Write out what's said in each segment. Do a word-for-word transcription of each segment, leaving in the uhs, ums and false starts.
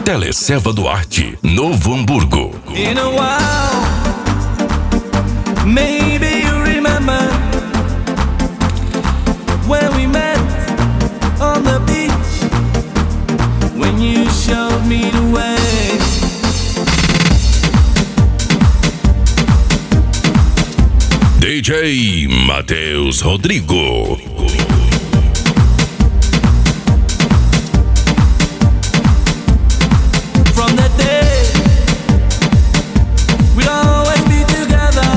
Teleserva Duarte, Novo Hamburgo. In a while, maybe you remember when we met on the beach, when you showed me the way. D J Matheus Rodrigo. From that day, we'd always be together,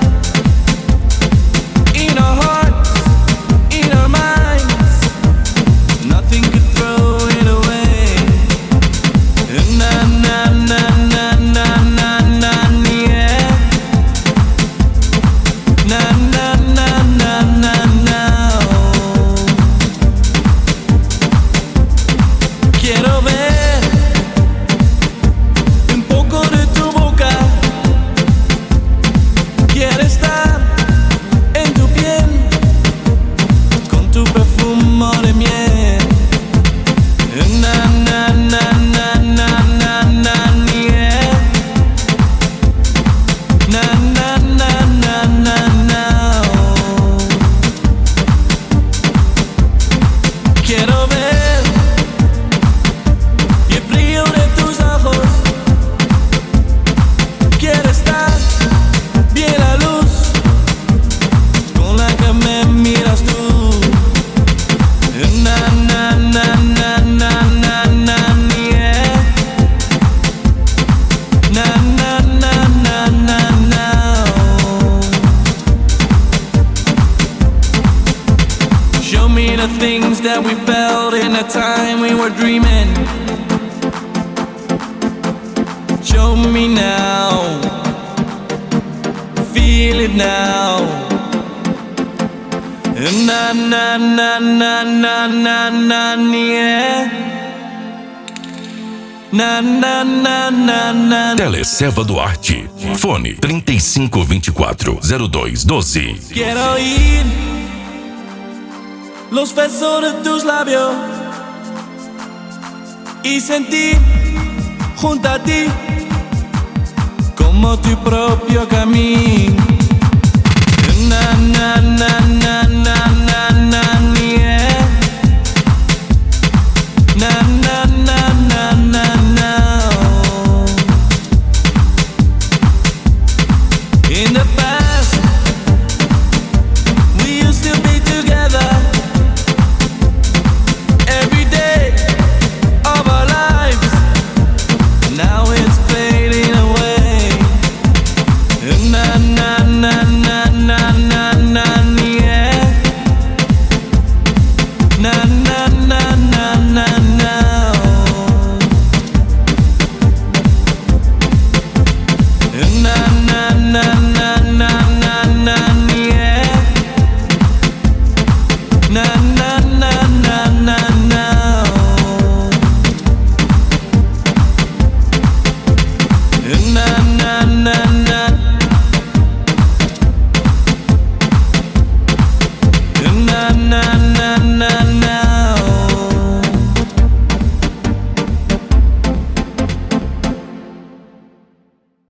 in our hearts, in our minds. Nothing could throw it away. Na na na na na na na yeah. Na na na na na na. Quiero ver un poco de tu boca. Quiero estar en tu piel con tu perfume de miel. Na na na na na na na yeah. Na na na na na na. Quiero ver y el brillo de tus ojos. Quiero estar bien a luz con la que me miras tú. Na na na na na na na yeah. Na na na na na na. Show me the things that we felt in the time we were dreaming. Show me now, feel it now. Na na na na na na na yeah. Na na na na na. Teleserva Duarte. Fone trinta e cinco, vinte e quatro, zero dois, doze. Quiero oír los besos de tus labios y sentir junto a ti como tu propio camino. Na na na na na na na yeah. Na na na na na na. In the back